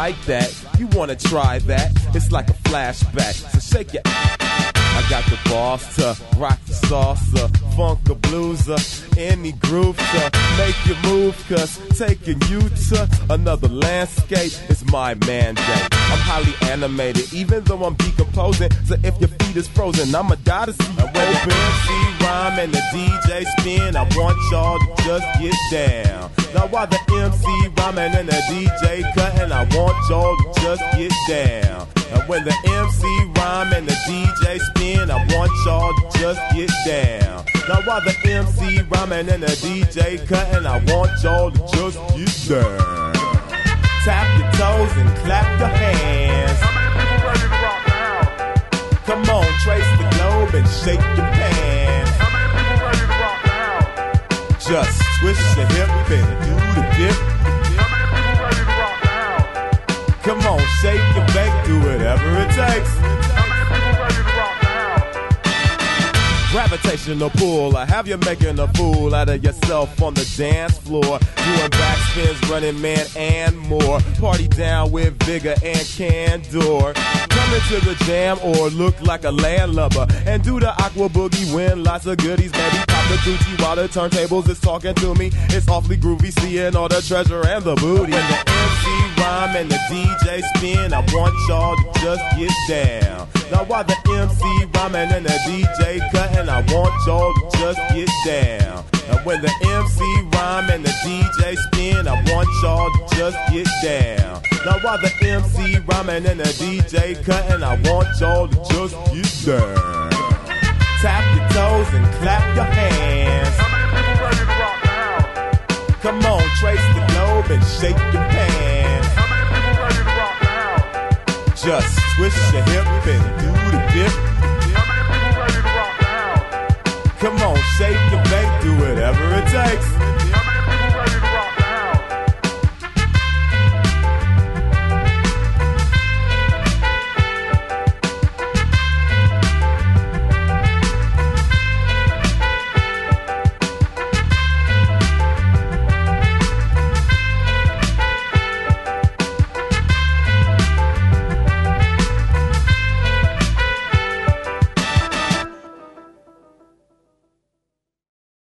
like that? You wanna try that? It's like a flashback, so shake your I got the boss to rock the salsa, funk a blueser, any groove to make you move, cause taking you to another landscape is my mandate. I'm highly animated, even though I'm decomposing, so if your feet is frozen, I'ma die to see you open. MC rhyme and the DJ spin, I want y'all to just get down. Now while the MC rhyming and the DJ cutting, I want y'all to just get down. And when the MC rhyme and the DJ spin, I want y'all to just get down. Now while the MC rhyming and the DJ cutting, I want y'all to just get down. Tap your toes and clap your hands. Come on, trace the globe and shake your pants. Just twist your hip and do the dip. Come on, shake and bake, do whatever it takes. Gravitational pull, I have you making a fool out of yourself on the dance floor. Doing backspins, running man, and more. Party down with vigor and candor. Come into the jam or look like a landlubber. And do the aqua boogie, win lots of goodies, baby. Pop the Gucci while the turntables is talking to me. It's awfully groovy, seeing all the treasure and the booty. When the MC rhyme and the DJ spin, I want y'all to just get down. Now while the MC rhyming and the DJ cutting, I want y'all to just get down. And when the MC rhyme and the DJ spin, I want y'all to just get down. Now while the MC rhyming and the DJ cutting, I want y'all to just get down. Tap your toes and clap your hands. Come on, trace the globe and shake your pants. Just twist your hip and do the dip.